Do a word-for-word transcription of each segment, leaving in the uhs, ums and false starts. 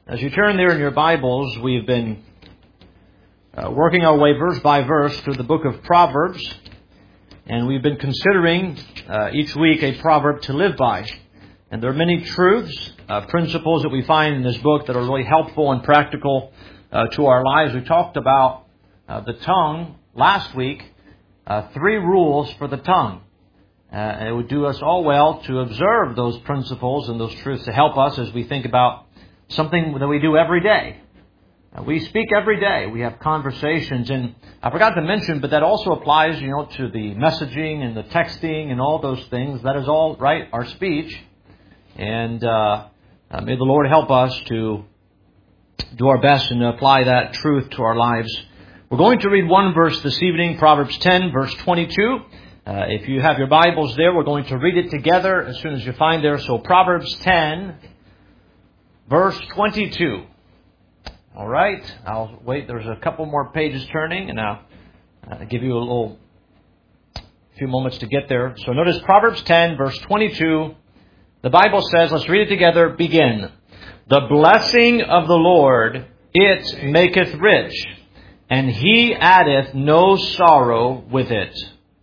As you turn there in your Bibles, we've been uh, working our way verse by verse through the book of Proverbs, and we've been considering uh, each week a proverb to live by. And there are many truths, uh, principles that we find in this book that are really helpful and practical uh, to our lives. We talked about uh, the tongue last week, uh, three rules for the tongue. Uh, and it would do us all well to observe those principles and those truths to help us as we think about something that we do every day. Uh, we speak every day. We have conversations. And I forgot to mention, but that also applies, you know, to the messaging and the texting and all those things. That is all, right, our speech. And uh, uh, may the Lord help us to do our best and apply that truth to our lives. We're going to read one verse this evening, Proverbs ten, verse twenty-two. Uh, if you have your Bibles there, we're going to read it together as soon as you find there. So Proverbs ten, verse twenty-two. All right. I'll wait. There's a couple more pages turning, and I'll uh, give you a little few moments to get there. So notice Proverbs ten, verse twenty-two. The Bible says, let's read it together. Begin. The blessing of the Lord, it maketh rich, and He addeth no sorrow with it.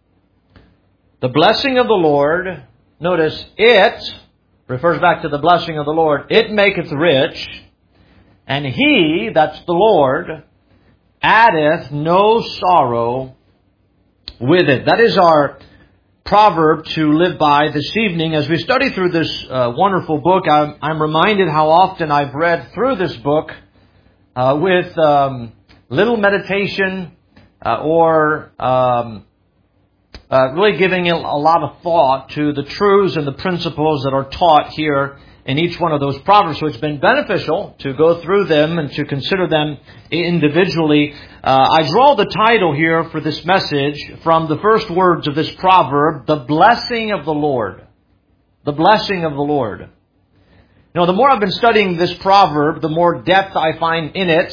The blessing of the Lord, notice, it refers back to the blessing of the Lord. It maketh rich, and He, that's the Lord, addeth no sorrow with it. That is our proverb to live by this evening. As we study through this uh, wonderful book, I'm, I'm reminded how often I've read through this book uh, with um, little meditation uh, or um, uh, really giving a lot of thought to the truths and the principles that are taught here in each one of those proverbs. So it's been beneficial to go through them and to consider them individually. Uh, I draw the title here for this message from the first words of this proverb, the blessing of the Lord. The blessing of the Lord. You know, the more I've been studying this proverb, the more depth I find in it.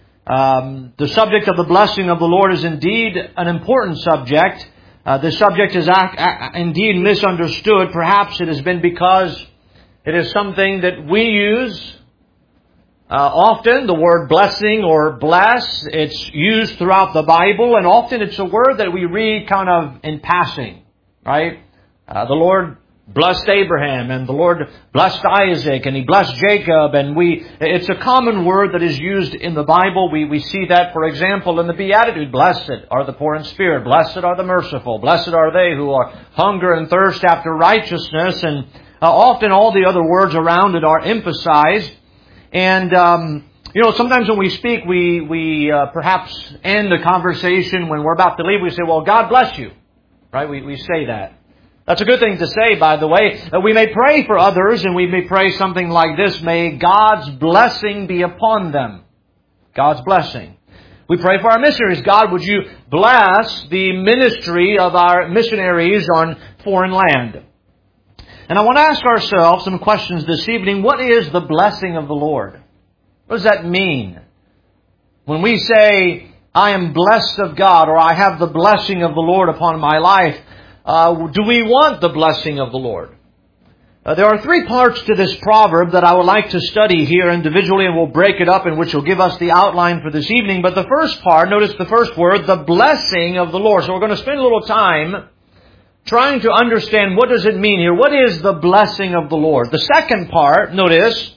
Um, the subject of the blessing of the Lord is indeed an important subject. Uh, the subject is ac- ac- indeed misunderstood. Perhaps it has been because it is something that we use uh, often, the word blessing or bless. It's used throughout the Bible, and often it's a word that we read kind of in passing, right? Uh, the Lord blessed Abraham, and the Lord blessed Isaac, and He blessed Jacob, and we, it's a common word that is used in the Bible. We, we see that, for example, in the Beatitude. Blessed are the poor in spirit. Blessed are the merciful. Blessed are they who are hunger and thirst after righteousness. And Uh, often all the other words around it are emphasized. And, um, you know, sometimes when we speak, we, we uh, perhaps end a conversation when we're about to leave. We say, well, God bless you. Right? We, we say that. That's a good thing to say, by the way. Uh, we may pray for others, and we may pray something like this. May God's blessing be upon them. God's blessing. We pray for our missionaries. God, would you bless the ministry of our missionaries on foreign land? And I want to ask ourselves some questions this evening. What is the blessing of the Lord? What does that mean? When we say, I am blessed of God, or I have the blessing of the Lord upon my life, uh, do we want the blessing of the Lord? Uh, there are three parts to this proverb that I would like to study here individually, and we'll break it up, in which will give us the outline for this evening. But the first part, notice the first word, the blessing of the Lord. So we're going to spend a little time trying to understand what does it mean here. What is the blessing of the Lord? The second part, notice,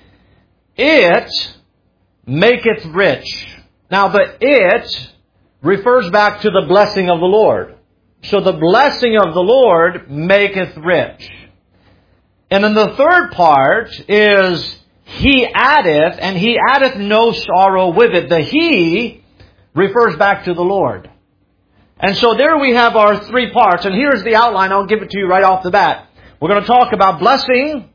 it maketh rich. Now the it refers back to the blessing of the Lord. So the blessing of the Lord maketh rich. And then the third part is He addeth, and He addeth no sorrow with it. The He refers back to the Lord. And so there we have our three parts. And here's the outline. I'll give it to you right off the bat. We're going to talk about blessing,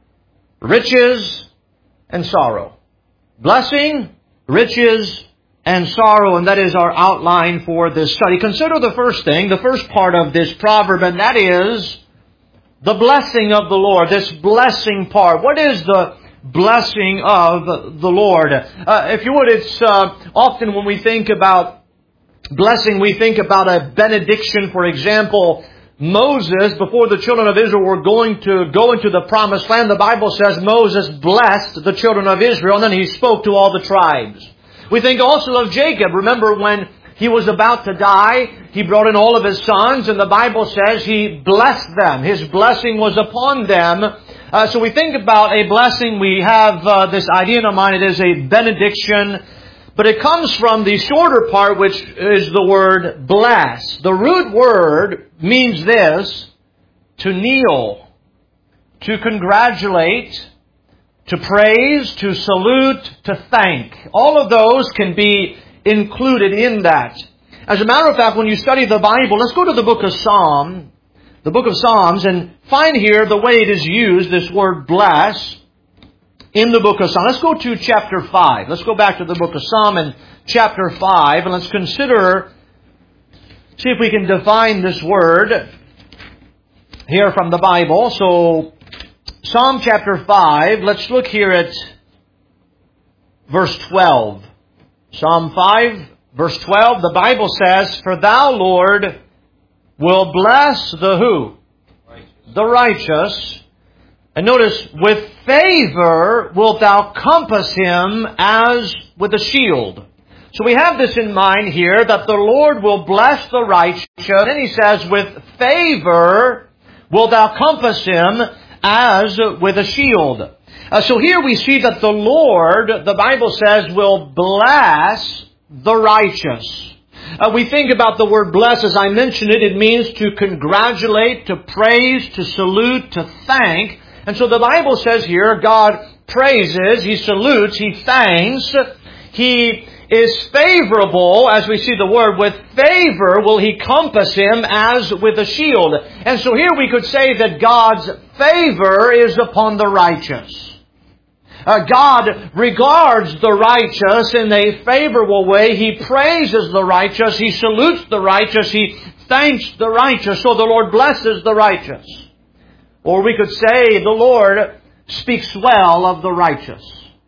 riches, and sorrow. Blessing, riches, and sorrow. And that is our outline for this study. Consider the first thing, the first part of this proverb, and that is the blessing of the Lord. This blessing part. What is the blessing of the Lord? Uh, if you would, it's uh, often when we think about blessing, we think about a benediction, for example, Moses, before the children of Israel were going to go into the promised land, the Bible says Moses blessed the children of Israel, and then he spoke to all the tribes. We think also of Jacob. Remember when he was about to die, he brought in all of his sons, and the Bible says he blessed them. His blessing was upon them. Uh, so we think about a blessing. We have uh, this idea in our mind. It is a benediction. But it comes from the shorter part, which is the word bless. The root word means this: to kneel, to congratulate, to praise, to salute, to thank. All of those can be included in that. As a matter of fact, when you study the Bible, let's go to the book of Psalm, the book of Psalms, and find here the way it is used, this word bless, in the book of Psalm. Let's go to chapter five. Let's go back to the book of Psalm and chapter five, and let's consider, see if we can define this word here from the Bible. So, Psalm chapter five, let's look here at verse twelve. Psalm five, verse twelve, the Bible says, "For thou, Lord, will bless the who? Righteous. The righteous. And notice, with favor wilt thou compass him as with a shield." So we have this in mind here, that the Lord will bless the righteous. And then he says, with favor wilt thou compass him as with a shield. Uh, so here we see that the Lord, the Bible says, will bless the righteous. Uh, we think about the word bless, as I mentioned it, it means to congratulate, to praise, to salute, to thank. And so the Bible says here, God praises, He salutes, He thanks, He is favorable, as we see the word, with favor will He compass him as with a shield. And so here we could say that God's favor is upon the righteous. Uh, God regards the righteous in a favorable way. He praises the righteous. He salutes the righteous. He thanks the righteous. So the Lord blesses the righteous. Or we could say the Lord speaks well of the righteous.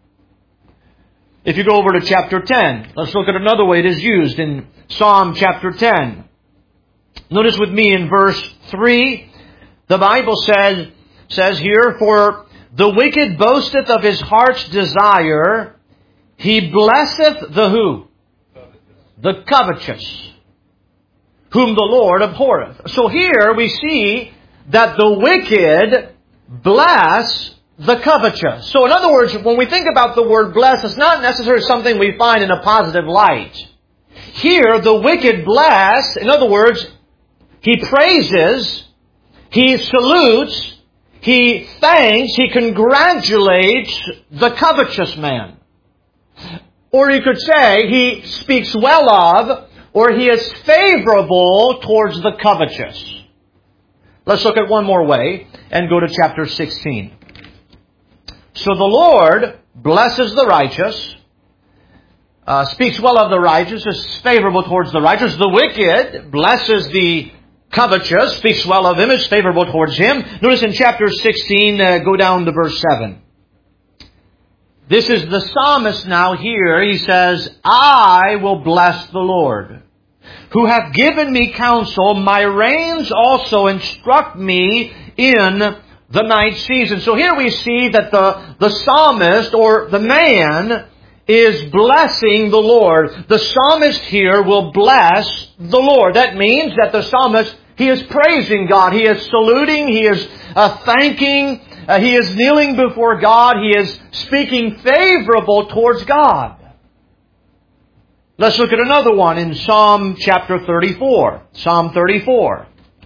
If you go over to chapter ten, let's look at another way it is used in Psalm chapter ten. Notice with me in verse three, the Bible says, says here, "For the wicked boasteth of his heart's desire, he blesseth the who? The covetous, whom the Lord abhorreth." So here we see that the wicked bless the covetous. So in other words, when we think about the word bless, it's not necessarily something we find in a positive light. Here, the wicked bless, in other words, he praises, he salutes, he thanks, he congratulates the covetous man. Or you could say he speaks well of, or he is favorable towards the covetous. Let's look at one more way and go to chapter sixteen. So the Lord blesses the righteous, uh, speaks well of the righteous, is favorable towards the righteous. The wicked blesses the covetous, speaks well of him, is favorable towards him. Notice in chapter sixteen, uh, go down to verse seven. This is the psalmist now here. He says, "I will bless the Lord, who hath given me counsel. My reins also instruct me in the night season." So here we see that the, the psalmist, or the man, is blessing the Lord. The psalmist here will bless the Lord. That means that the psalmist, he is praising God. He is saluting. He is uh, thanking. Uh, he is kneeling before God. He is speaking favorable towards God. Let's look at another one in Psalm chapter thirty-four. Psalm thirty-four.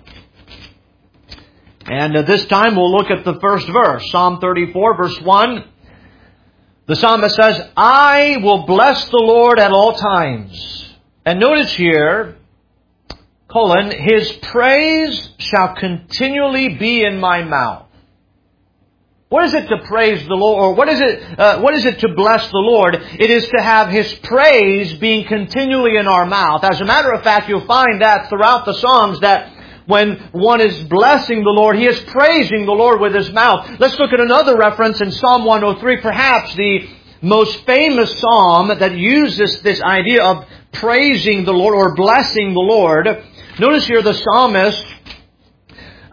And uh, this time we'll look at the first verse. Psalm thirty-four, verse one. The psalmist says, "I will bless the Lord at all times." And notice here, colon, "His praise shall continually be in my mouth." What is it to praise the Lord? Or what is it, uh, what is it to bless the Lord? It is to have His praise being continually in our mouth. As a matter of fact, you'll find that throughout the Psalms, that when one is blessing the Lord, he is praising the Lord with his mouth. Let's look at another reference in Psalm one oh three, perhaps the most famous psalm that uses this idea of praising the Lord or blessing the Lord. Notice here the psalmist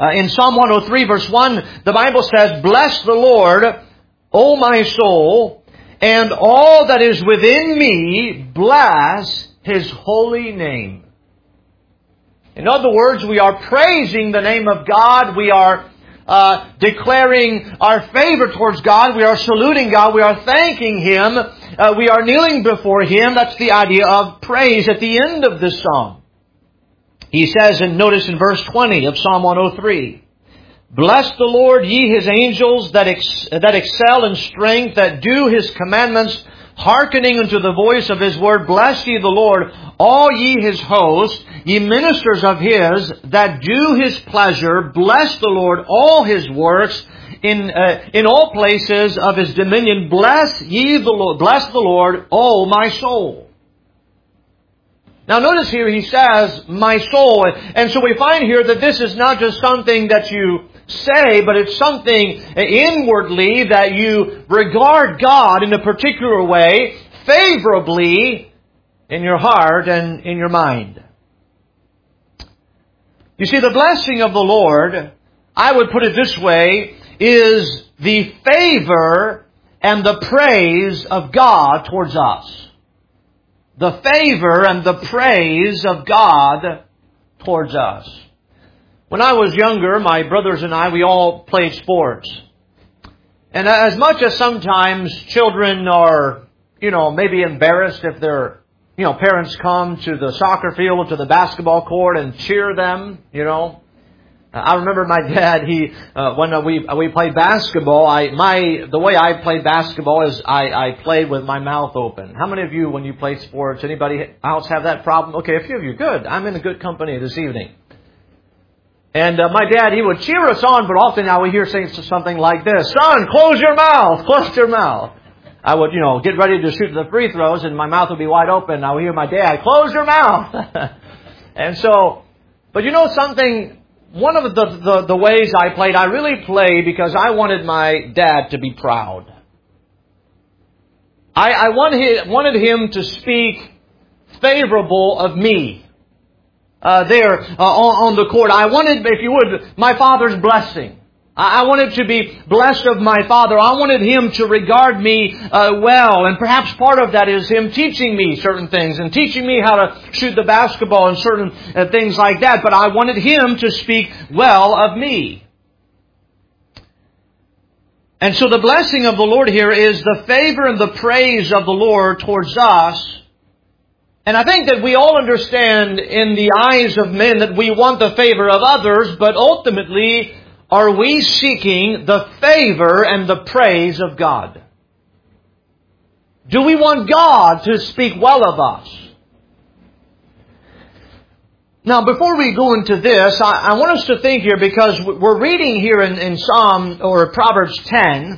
Uh, in Psalm one oh three verse one, the Bible says, "Bless the Lord, O my soul, and all that is within me, bless His holy name." In other words, we are praising the name of God. We are uh, declaring our favor towards God. We are saluting God. We are thanking Him. Uh, we are kneeling before Him. That's the idea of praise at the end of this psalm. He says, and notice in verse twenty of Psalm one oh three, "Bless the Lord, ye His angels that ex- that excel in strength, that do His commandments, hearkening unto the voice of His word. Bless ye the Lord, all ye His hosts, ye ministers of His, that do His pleasure. Bless the Lord, all His works, in uh, in all places of His dominion. Bless ye the Lord, bless the Lord, O my soul." Now notice here he says, "my soul." And so we find here that this is not just something that you say, but it's something inwardly that you regard God in a particular way, favorably in your heart and in your mind. You see, the blessing of the Lord, I would put it this way, is the favor and the praise of God towards us. The favor and the praise of God towards us. When I was younger, my brothers and I, we all played sports. And as much as sometimes children are, you know, maybe embarrassed if their, you know, parents come to the soccer field or to the basketball court and cheer them, you know. I remember my dad, he, uh, when we, we played basketball, I, my, the way I played basketball is I, I played with my mouth open. How many of you, when you played sports, anybody else have that problem? Okay, a few of you, good. I'm in a good company this evening. And uh, my dad, he would cheer us on, but often I would hear saying something like this: "Son, close your mouth, close your mouth." I would, you know, get ready to shoot the free throws and my mouth would be wide open. I would hear my dad, "Close your mouth." And so, but you know something? One of the, the, the ways I played, I really played because I wanted my dad to be proud. I, I wanted, wanted him to speak favorable of me. Uh, there uh, on, on the court. I wanted, if you would, my father's blessing. I, I wanted to be blessed of my father. I wanted him to regard me uh, well. And perhaps part of that is him teaching me certain things and teaching me how to shoot the basketball and certain uh, things like that. But I wanted him to speak well of me. And so the blessing of the Lord here is the favor and the praise of the Lord towards us. And I think that we all understand in the eyes of men that we want the favor of others, but ultimately, are we seeking the favor and the praise of God? Do we want God to speak well of us? Now, before we go into this, I, I want us to think here, because we're reading here in, in Psalm or Proverbs ten,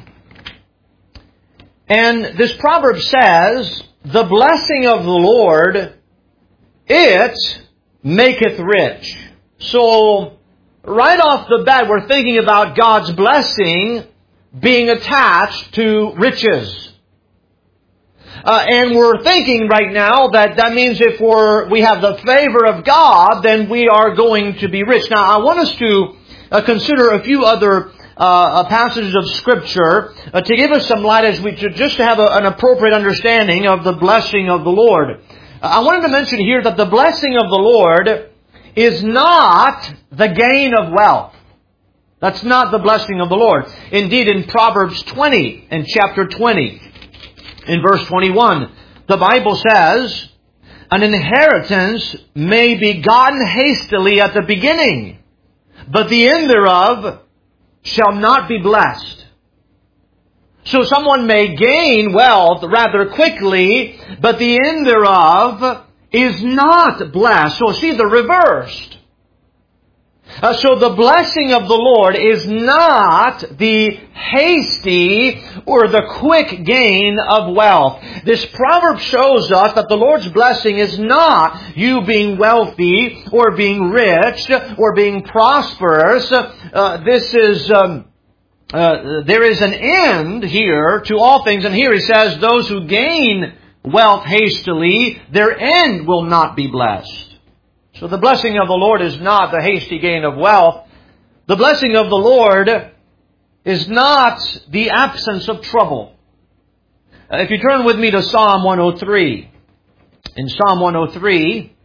and this proverb says, "The blessing of the Lord, it maketh rich." So, right off the bat, we're thinking about God's blessing being attached to riches. Uh, and we're thinking right now that that means if we're, we have the favor of God, then we are going to be rich. Now, I want us to uh, consider a few other uh, passages of Scripture uh, to give us some light as we to, just to have a, an appropriate understanding of the blessing of the Lord. Uh, I wanted to mention here that the blessing of the Lord is not the gain of wealth. That's not the blessing of the Lord. Indeed, in Proverbs twenty, in chapter twenty, in verse twenty-one, the Bible says, "An inheritance may be gotten hastily at the beginning, but the end thereof shall not be blessed." So someone may gain wealth rather quickly, but the end thereof is not blessed. So see the reversed. Uh, so the blessing of the Lord is not the hasty or the quick gain of wealth. This proverb shows us that the Lord's blessing is not you being wealthy or being rich or being prosperous. Uh, this is... Um, Uh, there is an end here to all things. And here he says, those who gain wealth hastily, their end will not be blessed. So the blessing of the Lord is not the hasty gain of wealth, the blessing of the Lord is not the absence of trouble. Uh, if you turn with me to Psalm one oh three. In Psalm one oh three,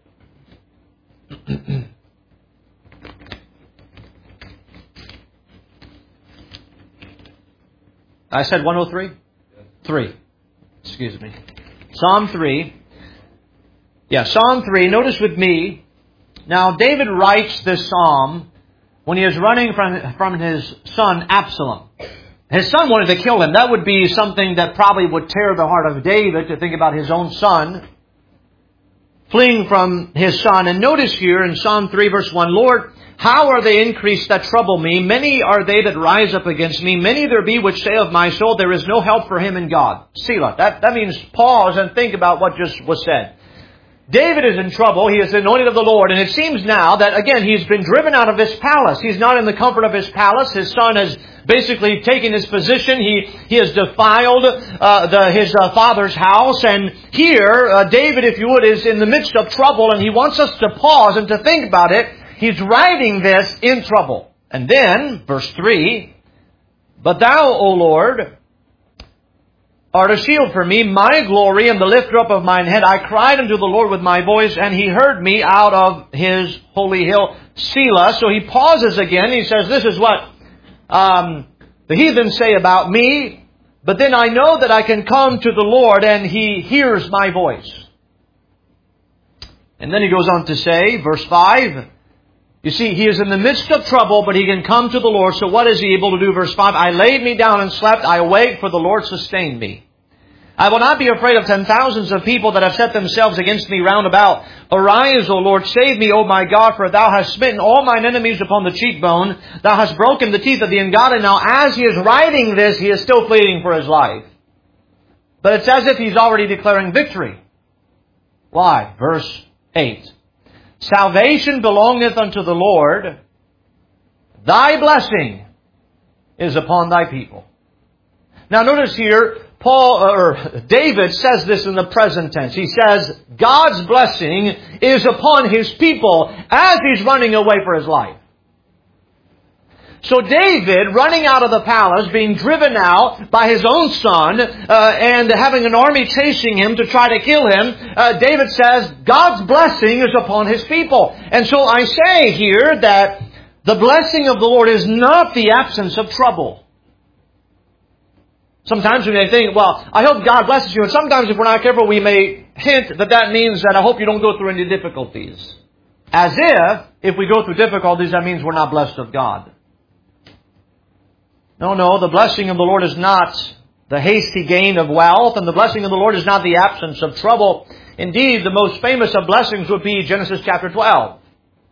I said one oh three? three. Excuse me. Psalm three. Yeah, Psalm three. Notice with me. Now, David writes this psalm when he is running from, from his son Absalom. His son wanted to kill him. That would be something that probably would tear the heart of David, to think about his own son fleeing from his son. And notice here in Psalm three verse one, Lord, how are they increased that trouble me? Many are they that rise up against me. Many there be which say of my soul, there is no help for him in God. Selah. That, that means pause and think about what just was said. David is in trouble. He is anointed of the Lord. And it seems now that, again, he's been driven out of his palace. He's not in the comfort of his palace. His son has basically taken his position. He, he has defiled uh, the, his uh, father's house. And here, uh, David, if you would, is in the midst of trouble. And he wants us to pause and to think about it. He's writing this in trouble. And then, verse three, but thou, O Lord, art a shield for me, my glory, and the lifter up of mine head. I cried unto the Lord with my voice, and He heard me out of His holy hill. Selah. So he pauses again. He says, this is what um, the heathen say about me, but then I know that I can come to the Lord, and He hears my voice. And then he goes on to say, verse five, you see, he is in the midst of trouble, but he can come to the Lord. So what is he able to do? Verse five, I laid me down and slept. I awake, for the Lord sustained me. I will not be afraid of ten thousands of people that have set themselves against me round about. Arise, O Lord, save me, O my God, for thou hast smitten all mine enemies upon the cheekbone. Thou hast broken the teeth of the ungodly. Now, as he is writing this, he is still pleading for his life. But it's as if he's already declaring victory. Why? Verse eight. Salvation belongeth unto the Lord. Thy blessing is upon thy people. Now notice here, Paul or David says this in the present tense. He says, God's blessing is upon His people as he's running away for his life. So David, running out of the palace, being driven out by his own son, uh, and having an army chasing him to try to kill him, uh, David says, God's blessing is upon His people. And so I say here that the blessing of the Lord is not the absence of trouble. Sometimes we may think, well, I hope God blesses you. And sometimes if we're not careful, we may hint that that means that I hope you don't go through any difficulties. As if, if we go through difficulties, that means we're not blessed of God. No, no, the blessing of the Lord is not the hasty gain of wealth, and the blessing of the Lord is not the absence of trouble. Indeed, the most famous of blessings would be Genesis chapter twelve.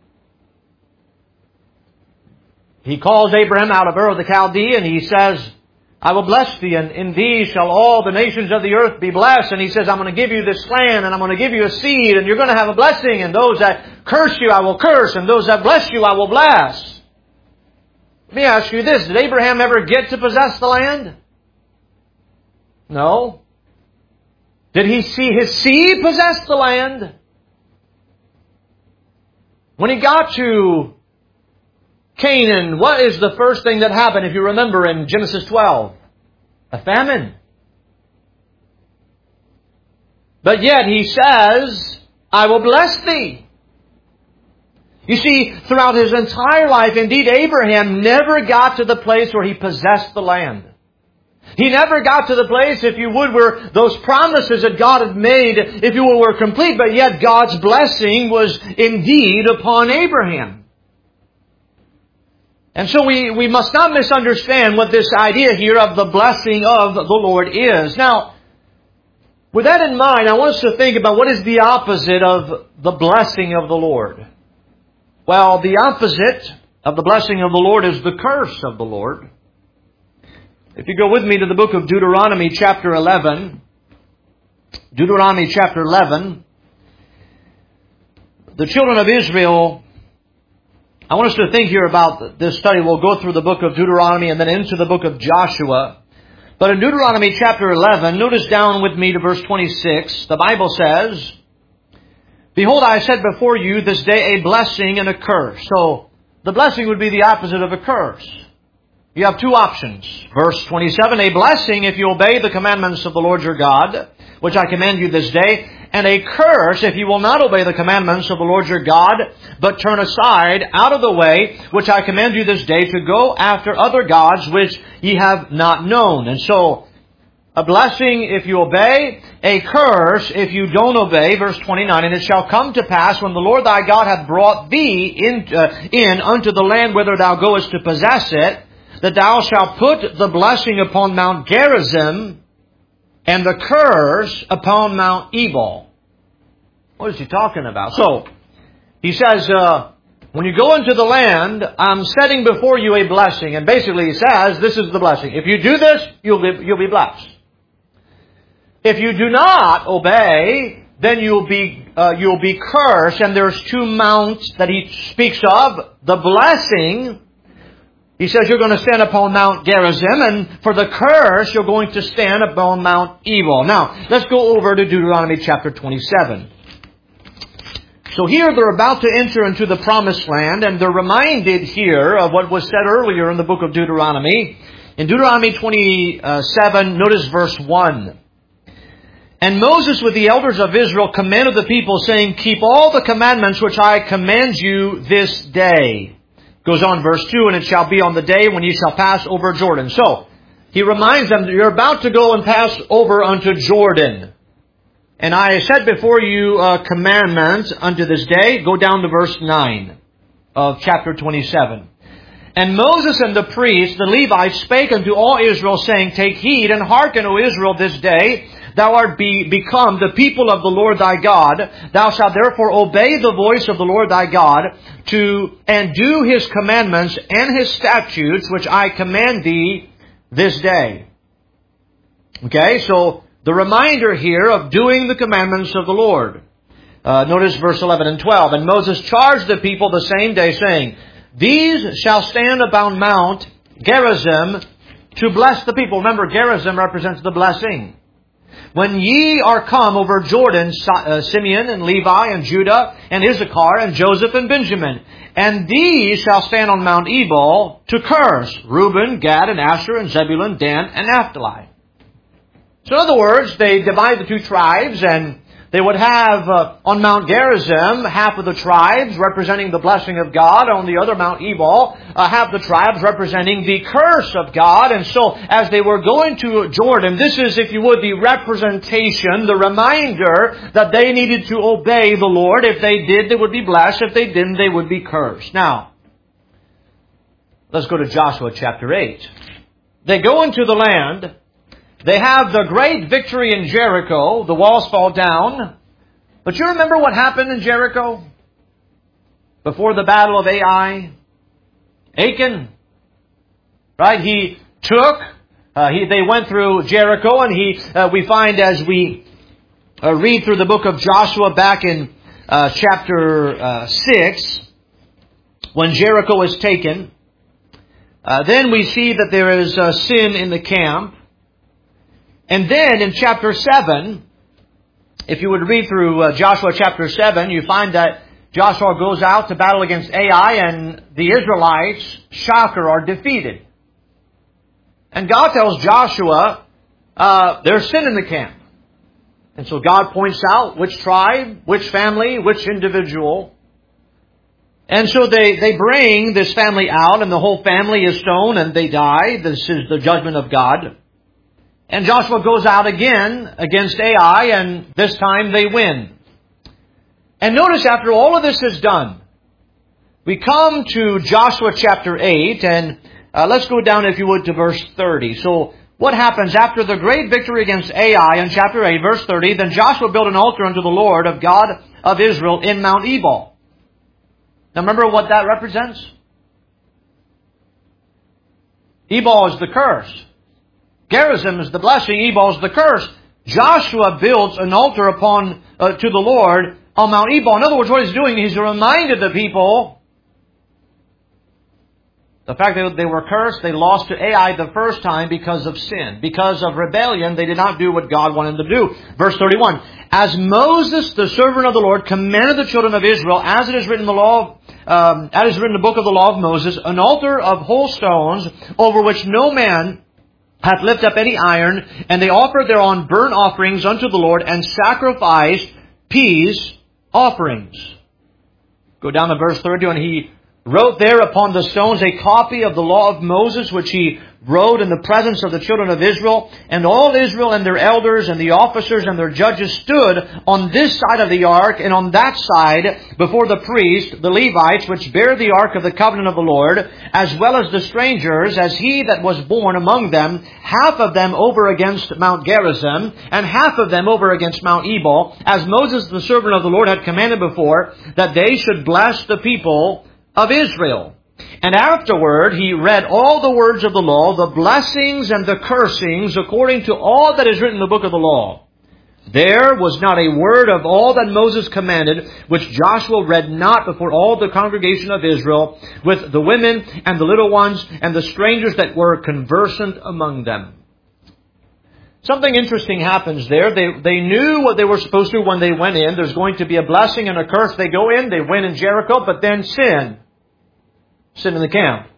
He calls Abraham out of Ur of the Chaldees, and he says, I will bless thee, and in thee shall all the nations of the earth be blessed. And he says, I'm going to give you this land, and I'm going to give you a seed, and you're going to have a blessing, and those that curse you I will curse, and those that bless you I will bless. Let me ask you this. Did Abraham ever get to possess the land? No. Did he see his seed possess the land? When he got to Canaan, what is the first thing that happened, if you remember, in Genesis twelve? A famine. But yet he says, I will bless thee. You see, throughout his entire life, indeed, Abraham never got to the place where he possessed the land. He never got to the place, if you would, where those promises that God had made, if you will, were complete, but yet God's blessing was indeed upon Abraham. And so we, we must not misunderstand what this idea here of the blessing of the Lord is. Now, with that in mind, I want us to think about what is the opposite of the blessing of the Lord. Well, the opposite of the blessing of the Lord is the curse of the Lord. If you go with me to the book of Deuteronomy chapter eleven, Deuteronomy chapter eleven, the children of Israel, I want us to think here about this study. We'll go through the book of Deuteronomy and then into the book of Joshua. But in Deuteronomy chapter eleven, notice down with me to verse twenty-six, the Bible says, Behold, I set before you this day a blessing and a curse. So, the blessing would be the opposite of a curse. You have two options. Verse twenty-seven, a blessing if you obey the commandments of the Lord your God, which I command you this day, and a curse if you will not obey the commandments of the Lord your God, but turn aside out of the way, which I command you this day, to go after other gods which ye have not known. And so, a blessing if you obey, a curse if you don't obey. Verse twenty-nine, and it shall come to pass when the Lord thy God hath brought thee in, uh, in unto the land whither thou goest to possess it, that thou shalt put the blessing upon Mount Gerizim, and the curse upon Mount Ebal. What is he talking about? So, he says, uh, when you go into the land, I'm setting before you a blessing. And basically he says, this is the blessing. If you do this, you'll be, you'll be blessed. If you do not obey, then you'll be, uh, you'll be cursed. And there's two mounts that he speaks of. The blessing, he says you're going to stand upon Mount Gerizim, and for the curse, you're going to stand upon Mount Ebal. Now, let's go over to Deuteronomy chapter twenty-seven. So here they're about to enter into the promised land, and they're reminded here of what was said earlier in the book of Deuteronomy. In Deuteronomy twenty-seven, notice verse one. And Moses with the elders of Israel commanded the people, saying, keep all the commandments which I command you this day. Goes on verse two, and it shall be on the day when ye shall pass over Jordan. So, he reminds them that you're about to go and pass over unto Jordan. And I set before you a commandment unto this day. Go down to verse nine of chapter twenty-seven. And Moses and the priests, the Levites, spake unto all Israel, saying, take heed and hearken, O Israel, this day. Thou art be, become the people of the Lord thy God. Thou shalt therefore obey the voice of the Lord thy God to and do His commandments and His statutes, which I command thee this day. Okay, so the reminder here of doing the commandments of the Lord. Uh, notice verse eleven and twelve. And Moses charged the people the same day, saying, these shall stand upon Mount Gerizim to bless the people. Remember, Gerizim represents the blessing. When ye are come over Jordan, Simeon and Levi and Judah and Issachar and Joseph and Benjamin, and these shall stand on Mount Ebal to curse Reuben, Gad, and Asher, and Zebulun, Dan, and Naphtali. So in other words, they divide the two tribes, and they would have uh, on Mount Gerizim half of the tribes representing the blessing of God. On the other Mount Ebal, uh, half the tribes representing the curse of God. And so as they were going to Jordan, this is, if you would, the representation, the reminder that they needed to obey the Lord. If they did, they would be blessed. If they didn't, they would be cursed. Now, let's go to Joshua chapter eight. They go into the land. They have the great victory in Jericho. The walls fall down. But you remember what happened in Jericho? Before the battle of Ai? Achan. Right? He took, uh, he, they went through Jericho, and he, uh, we find as we uh, read through the book of Joshua back in uh, chapter uh, six, when Jericho is taken, uh, then we see that there is uh, sin in the camp. And then in chapter seven, if you would read through uh, Joshua chapter seven, you find that Joshua goes out to battle against Ai, and the Israelites, shocker, are defeated. And God tells Joshua, uh, there's sin in the camp. And so God points out which tribe, which family, which individual. And so they, they bring this family out, and the whole family is stoned, and they die. This is the judgment of God. And Joshua goes out again against Ai, and this time they win. And notice after all of this is done, we come to Joshua chapter eight, and uh, let's go down, if you would, to verse thirty. So what happens after the great victory against Ai in chapter eight, verse thirty? Then Joshua built an altar unto the Lord of God of Israel in Mount Ebal. Now remember what that represents? Ebal is the curse. Gerizim is the blessing. Ebal is the curse. Joshua builds an altar upon uh, to the Lord on Mount Ebal. In other words, what he's doing, he's reminded the people the fact that they were cursed. They lost to Ai the first time because of sin. Because of rebellion, they did not do what God wanted them to do. Verse thirty-one. As Moses, the servant of the Lord, commanded the children of Israel, as it is written in the law um, as is written in the book of the law of Moses, an altar of whole stones over which no man hath lifted up any iron, and they offered thereon burnt offerings unto the Lord, and sacrificed peace offerings. Go down to verse thirty, and he wrote there upon the stones a copy of the law of Moses, which he wrote in the presence of the children of Israel. And all Israel and their elders and the officers and their judges stood on this side of the ark, and on that side before the priest, the Levites, which bear the ark of the covenant of the Lord, as well as the strangers, as he that was born among them, half of them over against Mount Gerizim, and half of them over against Mount Ebal, as Moses the servant of the Lord had commanded before, that they should bless the people of Israel. And afterward he read all the words of the law, the blessings and the cursings, according to all that is written in the book of the law. There was not a word of all that Moses commanded, which Joshua read not before all the congregation of Israel, with the women and the little ones and the strangers that were conversant among them. Something interesting happens there. They, they knew what they were supposed to do when they went in. There's going to be a blessing and a curse. They go in, they win in Jericho, but then sin. Sin in the camp.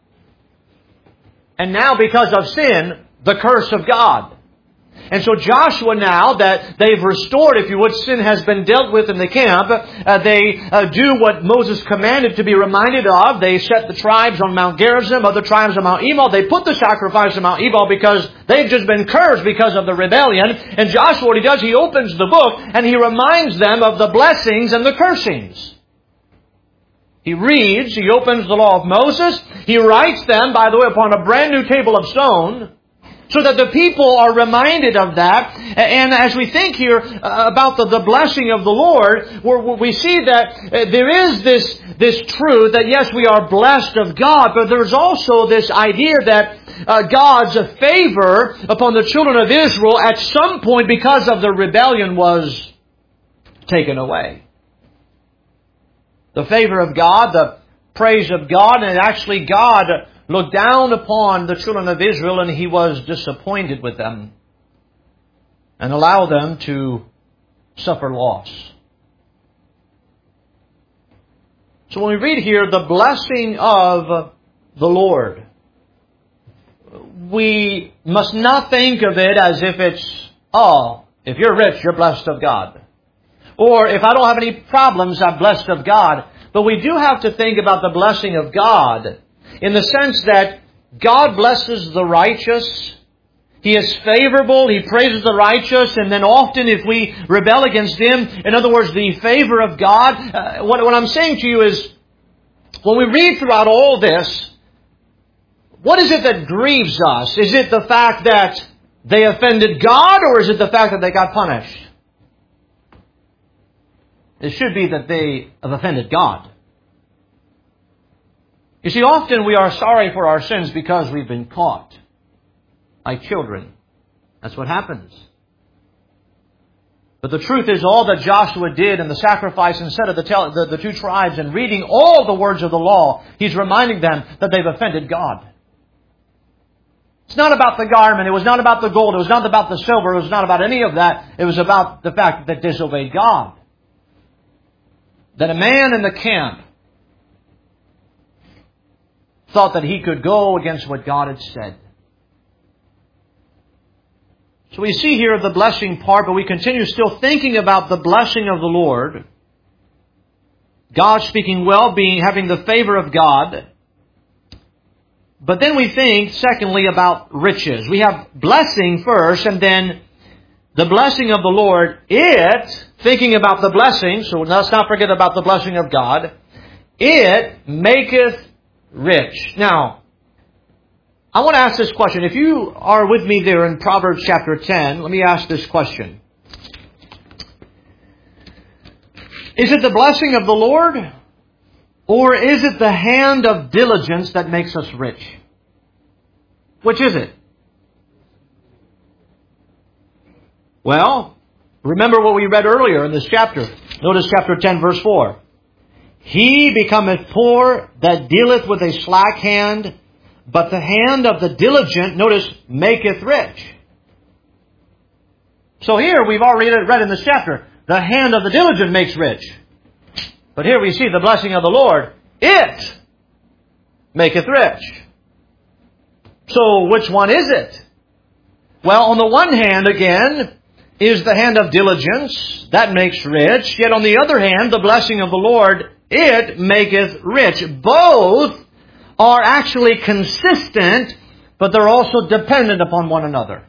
And now because of sin, the curse of God. And so Joshua, now that they've restored, if you would, sin has been dealt with in the camp, uh, they uh, do what Moses commanded to be reminded of. They set the tribes on Mount Gerizim, other tribes on Mount Ebal. They put the sacrifice on Mount Ebal because they've just been cursed because of the rebellion. And Joshua, what he does, he opens the book and he reminds them of the blessings and the cursings. He reads, he opens the law of Moses. He writes them, by the way, upon a brand new table of stone, so that the people are reminded of that. And as we think here about the, the blessing of the Lord, we see that there is this, this truth that yes, we are blessed of God, but there's also this idea that uh, God's favor upon the children of Israel at some point because of the rebellion was taken away. The favor of God, the praise of God, and actually God looked down upon the children of Israel and He was disappointed with them and allowed them to suffer loss. So when we read here the blessing of the Lord, we must not think of it as if it's, oh, if you're rich, you're blessed of God. Or if I don't have any problems, I'm blessed of God. But we do have to think about the blessing of God in the sense that God blesses the righteous. He is favorable. He praises the righteous. And then often if we rebel against Him, in other words, the favor of God, uh, what, what I'm saying to you is, when we read throughout all this, what is it that grieves us? Is it the fact that they offended God, or is it the fact that they got punished? It should be that they have offended God. You see, often we are sorry for our sins because we've been caught. Like children. That's what happens. But the truth is, all that Joshua did in the sacrifice instead of the, tel- the, the two tribes and reading all the words of the law, he's reminding them that they've offended God. It's not about the garment. It was not about the gold. It was not about the silver. It was not about any of that. It was about the fact that they disobeyed God. That a man in the camp thought that he could go against what God had said. So we see here the blessing part, but we continue still thinking about the blessing of the Lord. God speaking well, being having the favor of God. But then we think, secondly, about riches. We have blessing first, and then the blessing of the Lord, it, thinking about the blessing, so let's not forget about the blessing of God, it maketh rich. Now, I want to ask this question. If you are with me there in Proverbs chapter ten, let me ask this question. Is it the blessing of the Lord, or is it the hand of diligence that makes us rich? Which is it? Well, remember what we read earlier in this chapter. Notice chapter ten, verse four. He becometh poor that dealeth with a slack hand, but the hand of the diligent, notice, maketh rich. So here we've already read in this chapter, the hand of the diligent makes rich. But here we see the blessing of the Lord. It maketh rich. So which one is it? Well, on the one hand, again, is the hand of diligence. That makes rich. Yet on the other hand, the blessing of the Lord, it maketh rich. Both are actually consistent, but they're also dependent upon one another.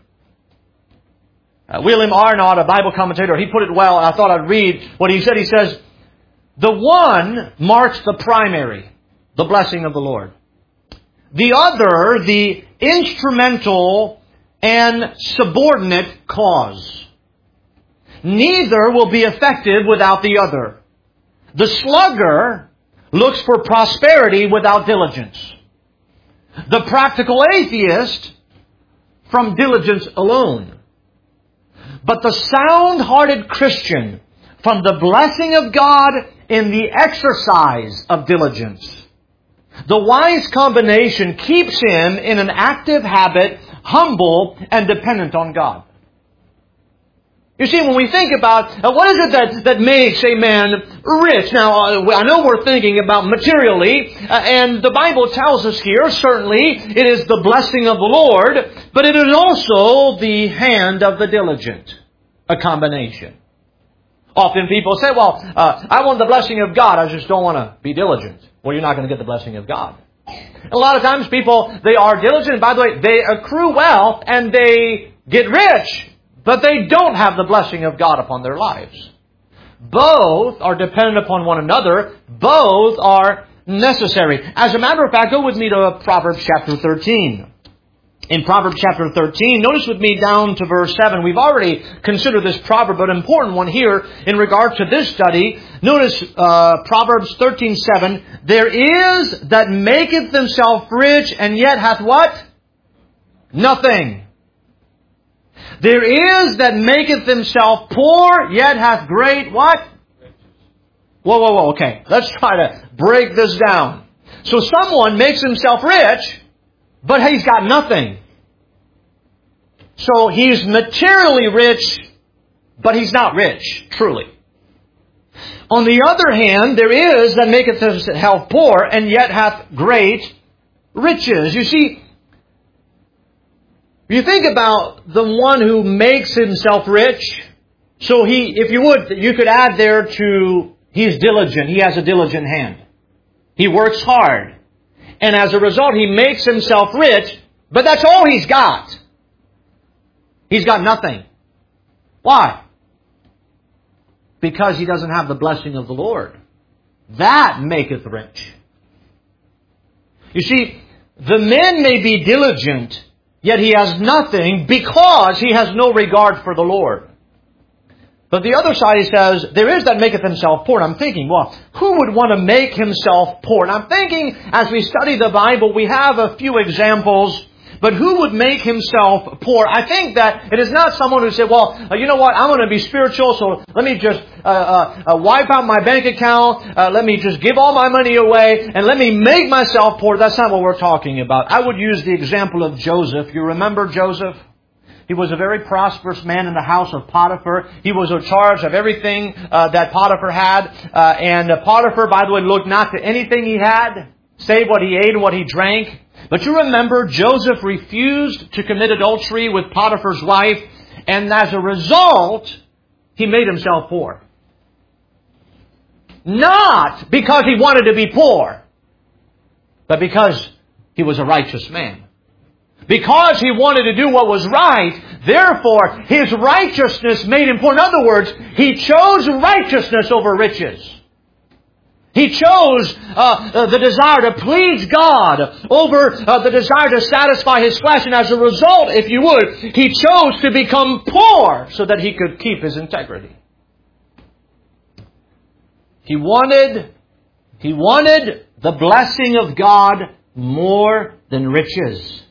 Uh, William Arnott, a Bible commentator, he put it well. I thought I'd read what he said. He says, the one marks the primary, the blessing of the Lord. The other, the instrumental and subordinate cause. Neither will be effective without the other. The sluggard looks for prosperity without diligence. The practical atheist from diligence alone. But the sound-hearted Christian from the blessing of God in the exercise of diligence. The wise combination keeps him in an active habit, humble and dependent on God. You see, when we think about uh, what is it that, that makes a man rich? Now, uh, I know we're thinking about materially, uh, and the Bible tells us here, certainly, it is the blessing of the Lord, but it is also the hand of the diligent, a combination. Often people say, well, uh, I want the blessing of God, I just don't want to be diligent. Well, you're not going to get the blessing of God. A lot of times people, they are diligent, and by the way, they accrue wealth and they get rich, but they don't have the blessing of God upon their lives. Both are dependent upon one another. Both are necessary. As a matter of fact, go with me to Proverbs chapter thirteen. In Proverbs chapter thirteen, notice with me down to verse seven. We've already considered this proverb, but an important one here in regard to this study. Notice uh, Proverbs thirteen seven. There is that maketh himself rich, and yet hath what? Nothing. There is that maketh himself poor, yet hath great what? Whoa, whoa, whoa. Okay, let's try to break this down. So someone makes himself rich, but he's got nothing. So he's materially rich, but he's not rich, truly. On the other hand, there is that maketh himself poor, and yet hath great riches. You see, you think about the one who makes himself rich. So he, if you would, you could add there to, he's diligent. He has a diligent hand. He works hard. And as a result, he makes himself rich, but that's all he's got. He's got nothing. Why? Because he doesn't have the blessing of the Lord. That maketh rich. You see, the man may be diligent, yet he has nothing because he has no regard for the Lord. But the other side, he says, there is that maketh himself poor. And I'm thinking, well, who would want to make himself poor? And I'm thinking, as we study the Bible, we have a few examples. But who would make himself poor? I think that it is not someone who said, well, uh, you know what, I'm going to be spiritual, so let me just uh, uh, uh, wipe out my bank account, uh, let me just give all my money away, and let me make myself poor. That's not what we're talking about. I would use the example of Joseph. You remember Joseph? He was a very prosperous man in the house of Potiphar. He was in charge of everything uh, that Potiphar had. Uh, and uh, Potiphar, by the way, looked not to anything he had, save what he ate and what he drank. But you remember, Joseph refused to commit adultery with Potiphar's wife. And as a result, he made himself poor. Not because he wanted to be poor, but because he was a righteous man. Because he wanted to do what was right, therefore, his righteousness made him poor. In other words, he chose righteousness over riches. He chose uh, the desire to please God over uh, the desire to satisfy his flesh. And as a result, if you would, he chose to become poor so that he could keep his integrity. He wanted, he wanted the blessing of God more than riches.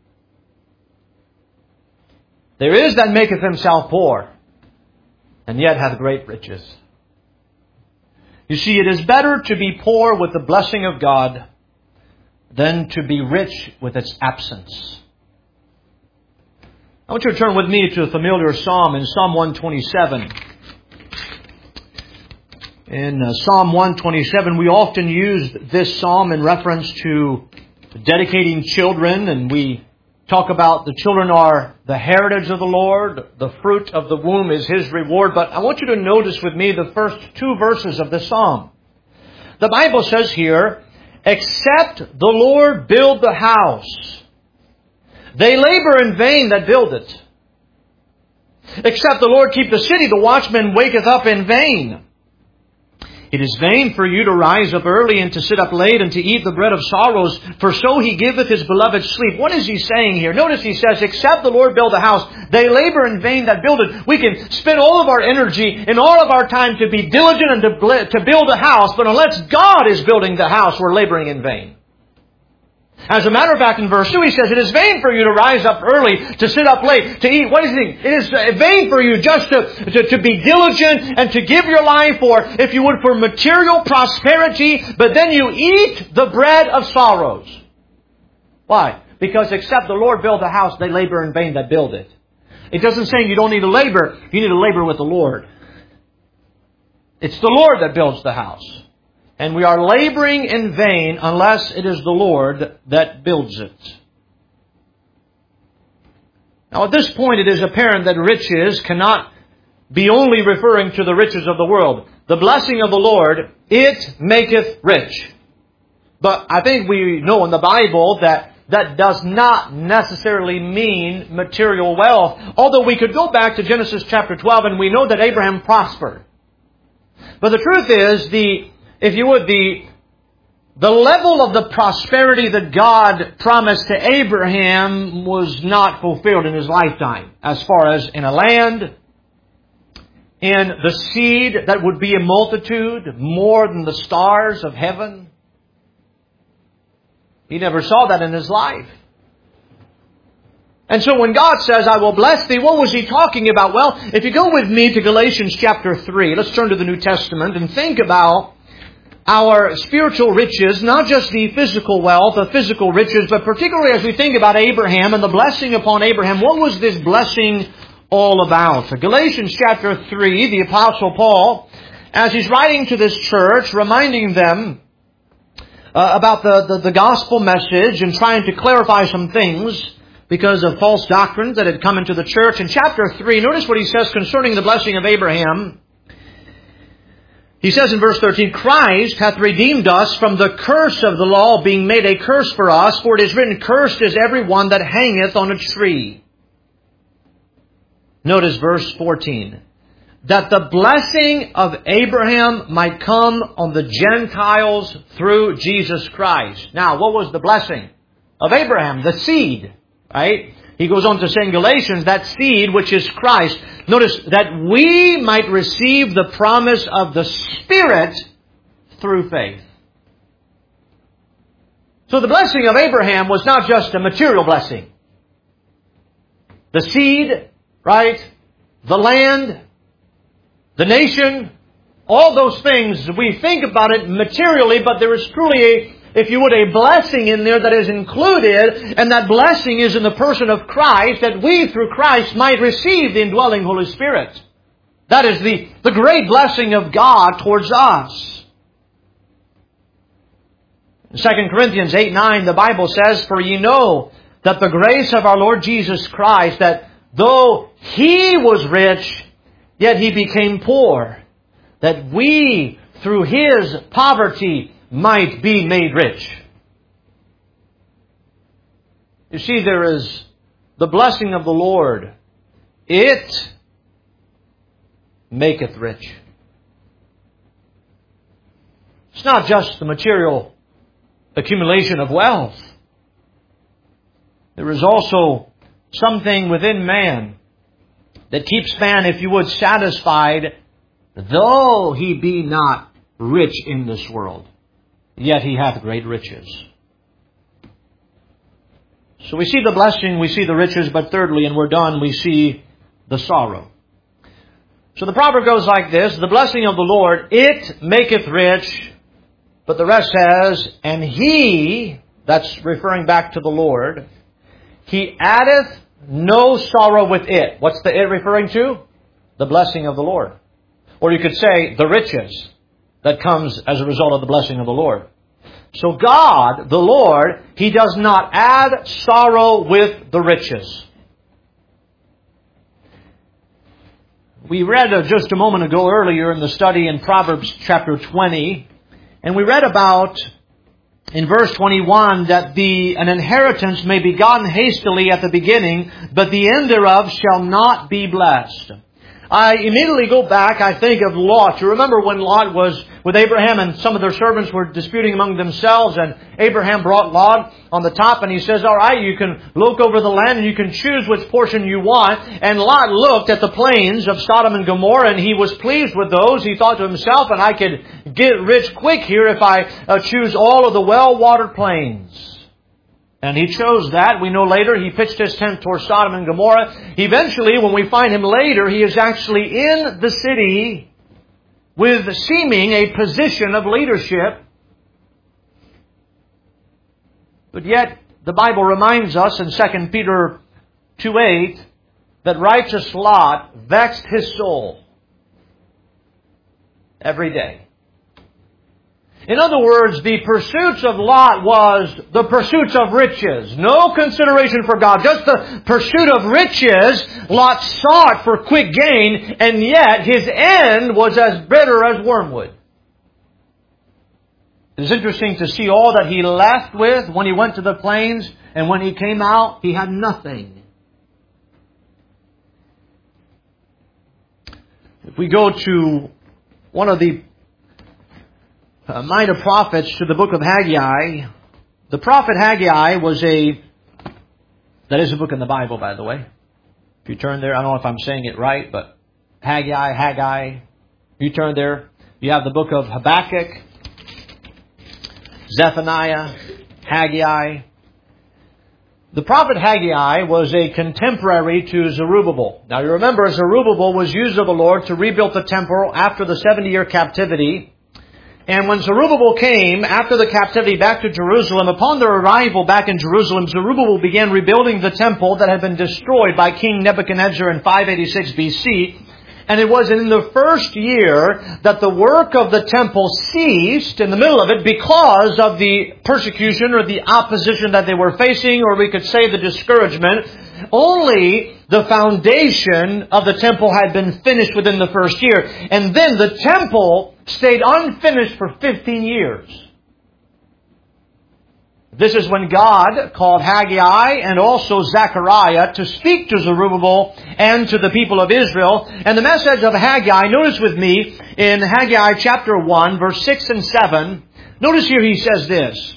There is that maketh himself poor, and yet hath great riches. You see, it is better to be poor with the blessing of God than to be rich with its absence. I want you to turn with me to a familiar psalm in Psalm one twenty-seven. In uh, Psalm one twenty-seven, we often use this psalm in reference to dedicating children, and we talk about the children are the heritage of the Lord, the fruit of the womb is His reward. But I want you to notice with me the first two verses of this psalm. The Bible says here, "Except the Lord build the house, they labor in vain that build it. Except the Lord keep the city, the watchman waketh up in vain. It is vain for you to rise up early and to sit up late and to eat the bread of sorrows, for so He giveth His beloved sleep." What is He saying here? Notice He says, except the Lord build a house, they labor in vain that build it. We can spend all of our energy and all of our time to be diligent and to, to build a house, but unless God is building the house, we're laboring in vain. As a matter of fact, in verse two, He says, "It is vain for you to rise up early, to sit up late, to eat." What is it? It is vain for you just to, to, to be diligent and to give your life for, if you would, for material prosperity, but then you eat the bread of sorrows. Why? Because except the Lord build the house, they labor in vain that build it. It doesn't say you don't need to labor. You need to labor with the Lord. It's the Lord that builds the house. And we are laboring in vain unless it is the Lord that builds it. Now at this point it is apparent that riches cannot be only referring to the riches of the world. The blessing of the Lord, it maketh rich. But I think we know in the Bible that that does not necessarily mean material wealth. Although we could go back to Genesis chapter twelve and we know that Abraham prospered. But the truth is, the If you would, the, the level of the prosperity that God promised to Abraham was not fulfilled in his lifetime. As far as in a land, in the seed that would be a multitude, more than the stars of heaven. He never saw that in his life. And so when God says, "I will bless thee," what was He talking about? Well, if you go with me to Galatians chapter three, let's turn to the New Testament and think about our spiritual riches, not just the physical wealth, the physical riches, but particularly as we think about Abraham and the blessing upon Abraham, what was this blessing all about? Galatians chapter three, the Apostle Paul, as he's writing to this church, reminding them uh, about the, the, the gospel message and trying to clarify some things because of false doctrines that had come into the church. In chapter three, notice what he says concerning the blessing of Abraham. He says in verse thirteen, "Christ hath redeemed us from the curse of the law, being made a curse for us. For it is written, Cursed is every one that hangeth on a tree." Notice verse fourteen. "That the blessing of Abraham might come on the Gentiles through Jesus Christ." Now, what was the blessing of Abraham? The seed, right? He goes on to say in Galatians, that seed which is Christ. Notice that we might receive the promise of the Spirit through faith. So the blessing of Abraham was not just a material blessing. The seed, right? The land, the nation, all those things, we think about it materially, but there is truly a if you would, a blessing in there that is included, and that blessing is in the person of Christ, that we through Christ might receive the indwelling Holy Spirit. That is the, the great blessing of God towards us. In Second Corinthians eight nine, the Bible says, "For ye know that the grace of our Lord Jesus Christ, that though He was rich, yet He became poor, that we through His poverty might be made rich." You see, there is the blessing of the Lord. It maketh rich. It's not just the material accumulation of wealth. There is also something within man that keeps man, if you would, satisfied, though he be not rich in this world. Yet he hath great riches. So we see the blessing, we see the riches, but thirdly, and we're done, we see the sorrow. So the proverb goes like this: "The blessing of the Lord, it maketh rich," but the rest says, "And He," that's referring back to the Lord, "He addeth no sorrow with it." What's the it referring to? The blessing of the Lord. Or you could say, the riches. that comes as a result of the blessing of the Lord. So God, the Lord, He does not add sorrow with the riches. We read uh, just a moment ago earlier in the study in Proverbs chapter twenty, and we read about in verse twenty-one that the an inheritance may be gotten hastily at the beginning, but the end thereof shall not be blessed. I immediately go back, I think of Lot. You remember when Lot was with Abraham and some of their servants were disputing among themselves, and Abraham brought Lot on the top and he says, all right, you can look over the land and you can choose which portion you want. And Lot looked at the plains of Sodom and Gomorrah and he was pleased with those. He thought to himself, and I could get rich quick here if I uh, choose all of the well-watered plains. And he chose that. We know later he pitched his tent towards Sodom and Gomorrah. Eventually, when we find him later, he is actually in the city with seeming a position of leadership. But yet, the Bible reminds us in Second Peter two eight that righteous Lot vexed his soul every day. In other words, the pursuits of Lot was the pursuits of riches. No consideration for God. Just the pursuit of riches. Lot sought for quick gain, and yet his end was as bitter as wormwood. It is interesting to see all that he left with when he went to the plains, and when he came out, he had nothing. If we go to one of the Uh, minor prophets to the book of Haggai. The prophet Haggai was a, that is a book in the Bible, by the way. If you turn there, I don't know if I'm saying it right, but Haggai, Haggai. You turn there, you have the book of Habakkuk, Zephaniah, Haggai. The prophet Haggai was a contemporary to Zerubbabel. Now you remember Zerubbabel was used of the Lord to rebuild the temple after the seventy-year captivity. And when Zerubbabel came after the captivity back to Jerusalem, upon their arrival back in Jerusalem, Zerubbabel began rebuilding the temple that had been destroyed by King Nebuchadnezzar in five eighty-six B C. And it was in the first year that the work of the temple ceased in the middle of it because of the persecution or the opposition that they were facing, or we could say the discouragement. Only the foundation of the temple had been finished within the first year. And then the temple stayed unfinished for fifteen years. This is when God called Haggai and also Zechariah to speak to Zerubbabel and to the people of Israel. And the message of Haggai, notice with me in Haggai chapter one, verse six and seven. Notice here he says this.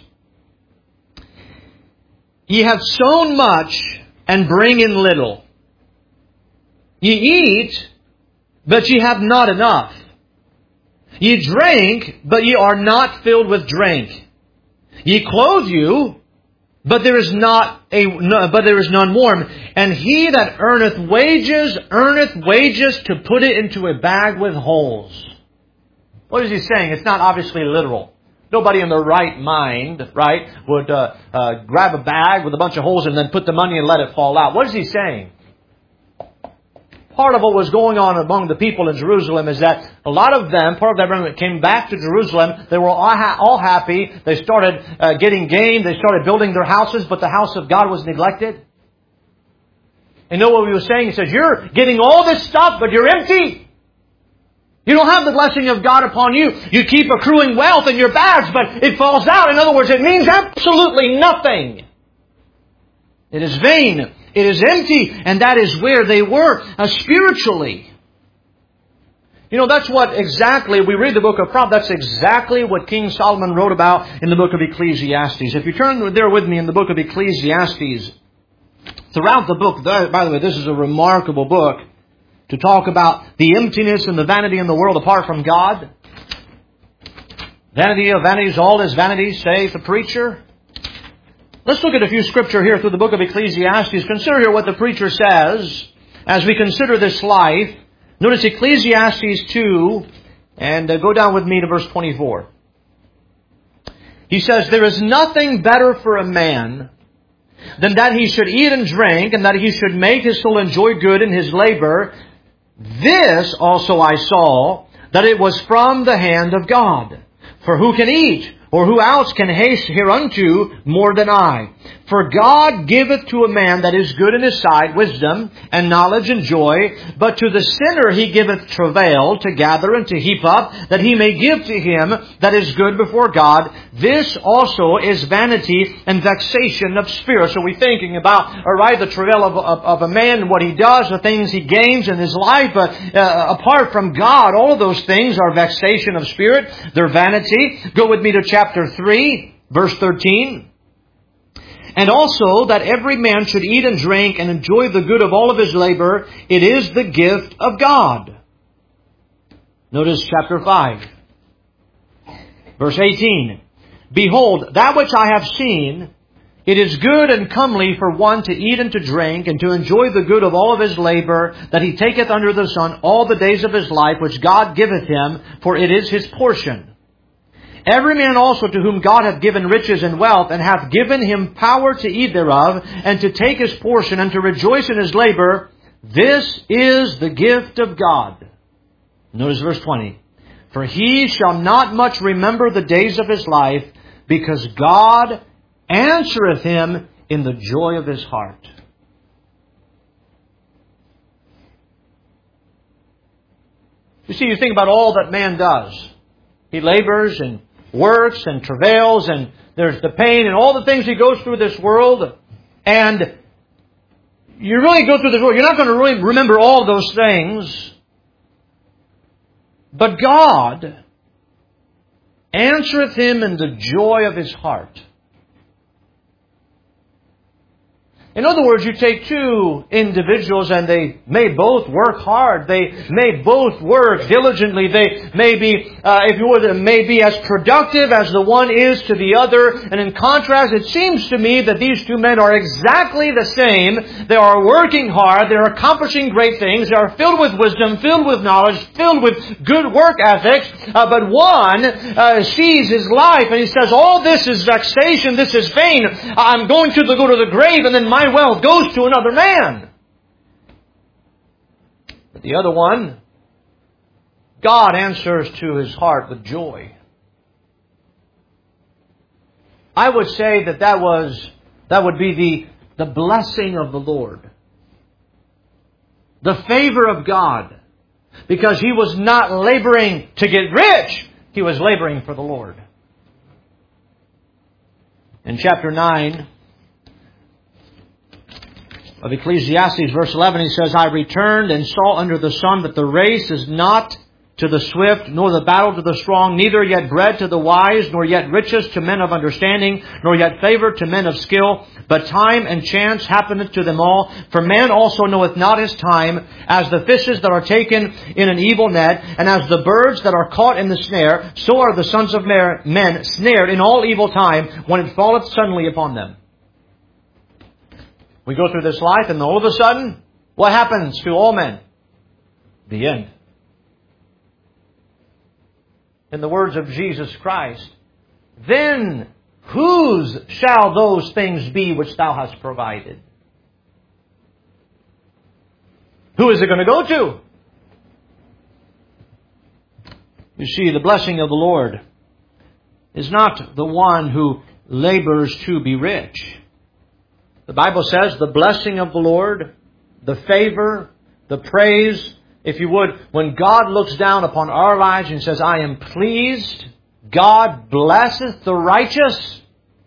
Ye have sown much and bring in little. Ye eat, but ye have not enough. Ye drink, but ye are not filled with drink. Ye clothe you, but there is not a, no, but there is none warm. And he that earneth wages, earneth wages to put it into a bag with holes. What is he saying? It's not obviously literal. Nobody in their right mind, right, would uh, uh, grab a bag with a bunch of holes and then put the money and let it fall out. What is he saying? Part of what was going on among the people in Jerusalem is that a lot of them, part of them came back to Jerusalem. They were all, ha- all happy. They started uh, getting gain. They started building their houses, but the house of God was neglected. And you know what he was saying? He says, you're getting all this stuff, but you're empty. You don't have the blessing of God upon you. You keep accruing wealth in your bags, but it falls out. In other words, it means absolutely nothing. It is vain. It is empty. And that is where they were uh, spiritually. You know, that's what exactly, we read the book of Proverbs, that's exactly what King Solomon wrote about in the book of Ecclesiastes. If you turn there with me in the book of Ecclesiastes, throughout the book, by the way, this is a remarkable book to talk about the emptiness and the vanity in the world apart from God. Vanity of vanities, all is vanity, saith the preacher. Let's look at a few scripture here through the book of Ecclesiastes. Consider here what the preacher says as we consider this life. Notice Ecclesiastes two, and uh, go down with me to verse twenty-four. He says, there is nothing better for a man than that he should eat and drink, and that he should make his soul enjoy good in his labor. This also I saw, that it was from the hand of God. For who can eat, or who else can haste hereunto more than I? For God giveth to a man that is good in his sight wisdom and knowledge and joy, but to the sinner He giveth travail to gather and to heap up, that he may give to him that is good before God. This also is vanity and vexation of spirit. So we're thinking about, all right, the travail of, of, of a man, what he does, the things he gains in his life. But uh, apart from God, all of those things are vexation of spirit. They're vanity. Go with me to chapter three, verse thirteen. And also that every man should eat and drink and enjoy the good of all of his labor. It is the gift of God. Notice chapter five, verse eighteen. Behold, that which I have seen, it is good and comely for one to eat and to drink, and to enjoy the good of all of his labor, that he taketh under the sun all the days of his life, which God giveth him, for it is his portion. Every man also to whom God hath given riches and wealth, and hath given him power to eat thereof, and to take his portion, and to rejoice in his labor, this is the gift of God. Notice verse twenty. For he shall not much remember the days of his life, because God answereth him in the joy of his heart. You see, you think about all that man does. He labors and works and travails, and there's the pain and all the things he goes through this world. And you really go through this world, you're not going to really remember all those things. But God answereth him in the joy of his heart. In other words, you take two individuals and they may both work hard. They may both work diligently. They may be, uh, if you would, may be as productive as the one is to the other. And in contrast, it seems to me that these two men are exactly the same. They are working hard. They are accomplishing great things. They are filled with wisdom, filled with knowledge, filled with good work ethics. Uh, but one uh, sees his life and he says, all this is vexation. This is vain. I'm going to the, go to the grave, and then my wealth goes to another man. But the other one, God answers to his heart with joy. I would say that that was that would be the, the blessing of the Lord. The favor of God. Because he was not laboring to get rich. He was laboring for the Lord. In chapter nine of Ecclesiastes, verse eleven, he says, I returned and saw under the sun that the race is not to the swift, nor the battle to the strong, neither yet bread to the wise, nor yet riches to men of understanding, nor yet favor to men of skill. But time and chance happeneth to them all. For man also knoweth not his time, as the fishes that are taken in an evil net, and as the birds that are caught in the snare, so are the sons of men snared in all evil time, when it falleth suddenly upon them. We go through this life, and all of a sudden, what happens to all men? The end. In the words of Jesus Christ, then whose shall those things be which thou hast provided? Who is it going to go to? You see, the blessing of the Lord is not the one who labors to be rich. The Bible says the blessing of the Lord, the favor, the praise, if you would, when God looks down upon our lives and says, I am pleased, God blesseth the righteous,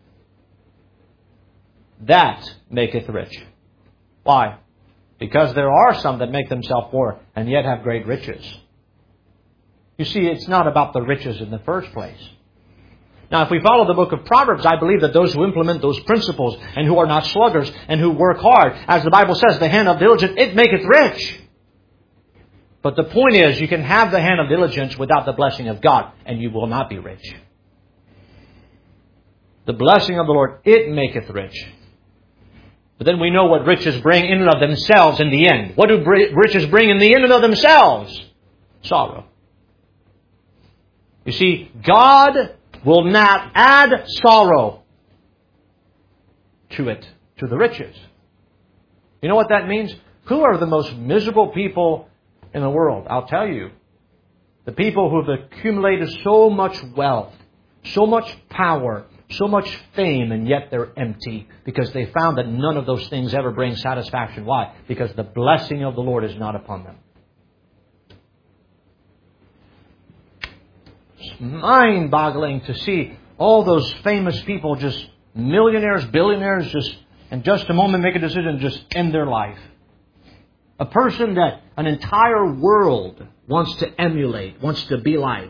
that maketh rich. Why? Because there are some that make themselves poor and yet have great riches. You see, it's not about the riches in the first place. Now, if we follow the book of Proverbs, I believe that those who implement those principles and who are not sluggards and who work hard, as the Bible says, the hand of diligence, it maketh rich. But the point is, you can have the hand of diligence without the blessing of God, and you will not be rich. The blessing of the Lord, it maketh rich. But then we know what riches bring in and of themselves in the end. What do riches bring in the end and of themselves? Sorrow. You see, God will not add sorrow to it, to the riches. You know what that means? Who are the most miserable people in the world? I'll tell you. The people who have accumulated so much wealth, so much power, so much fame, and yet they're empty because they found that none of those things ever bring satisfaction. Why? Because the blessing of the Lord is not upon them. It's mind-boggling to see all those famous people, just millionaires, billionaires, just in just a moment make a decision and just end their life. A person that an entire world wants to emulate, wants to be like.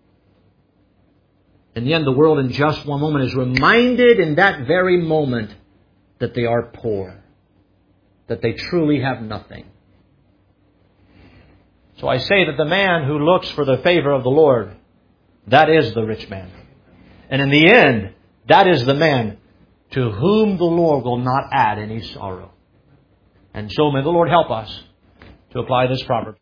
In the end, the world in just one moment is reminded in that very moment that they are poor, that they truly have nothing. So I say that the man who looks for the favor of the Lord, that is the rich man. And in the end, that is the man to whom the Lord will not add any sorrow. And so may the Lord help us to apply this proverb.